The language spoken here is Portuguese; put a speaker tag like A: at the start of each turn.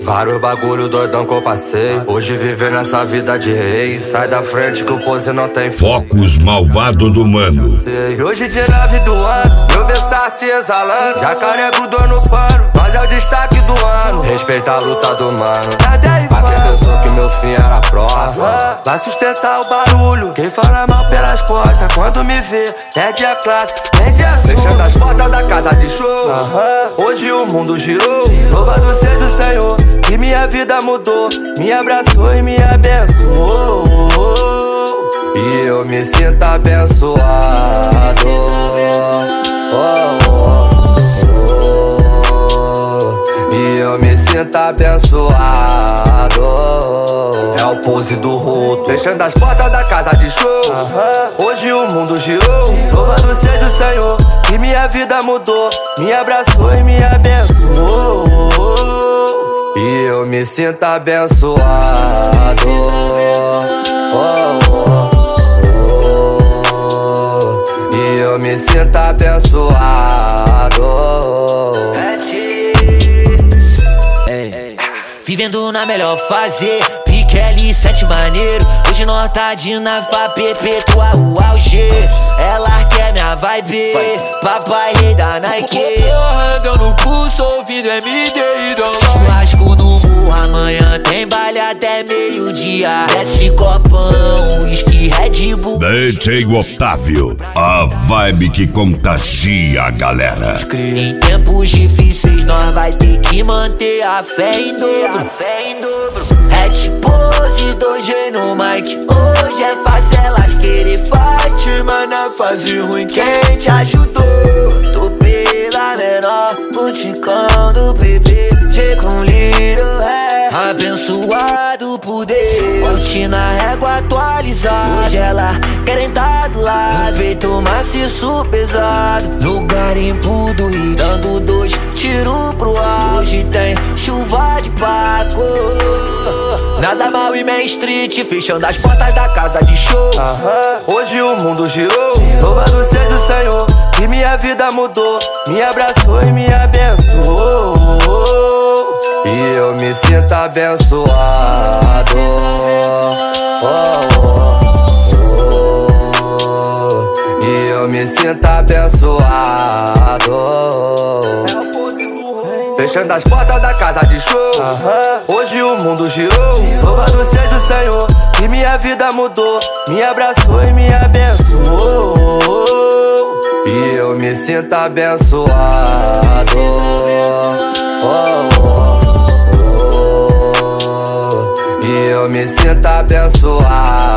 A: Vários bagulho doidão que eu passei. Hoje viver nessa vida de rei. Sai da frente que o pose não tem fim.
B: Focos malvado do mano.
A: Hoje de 9 do ano, eu Versace exalando. Jacaré grudou no pano, mas é o destaque do ano. Respeita a luta do mano. Pra quem pensou que meu fim era próximo, vai sustentar o barulho. Quem fala mal pelas costas, quando me vê, pede a classe, pede a sua. Fechando as portas da casa de show. Hoje o mundo girou. Louvado seja o Senhor, que minha vida mudou. Me abraçou e me abençoou. E eu me sinto abençoado. E eu me sinto abençoado. É o pose do roto, fechando as portas da casa de show. Hoje o mundo girou. Louvado seja o Senhor, que minha vida mudou. Me abraçou e me abençoou. E eu me sinto abençoado. E eu me sinto abençoado.
C: Vivendo na melhor fase, Piquele 7 maneiro. Hoje nós tá de nave pra perpetuar o auge. Ela quer minha vibe, papai rei da Nike. Porra, no pulso, ouvindo MD e churrasco no murro, amanhã tem baile até meio-dia. Desce copão, whisky, Red Bull.
B: DJ Otávio, a vibe que contagia a galera.
C: Em tempos difíceis nós vai ter que manter a fé em dobro. Hat pose 2G no mic. Hoje é fácil elas querer fight, mas na fase ruim quem te ajudou? Tô pela menor, multicão do bebê. G com Little Ré, abençoado por Deus. Curtindo a régua atualizada. Hoje ela querem tá do lado. No peito maciço pesado. No garimpo do hit, dando 2 tiros pro ar. Hoje tem chuva de Paco. Nada mal e Main Street, fechando as portas da casa de show.
A: Hoje o mundo girou. Louvado seja o Senhor, que minha vida mudou. Me abraçou e me abençoou. E eu me sinto abençoado. E eu me sinto abençoado. Fechando as portas da casa de show. Hoje o mundo girou. Louvado seja o Senhor, que minha vida mudou. Me abraçou e me abençoou. E eu me sinto abençoado. E eu me sinto abençoado.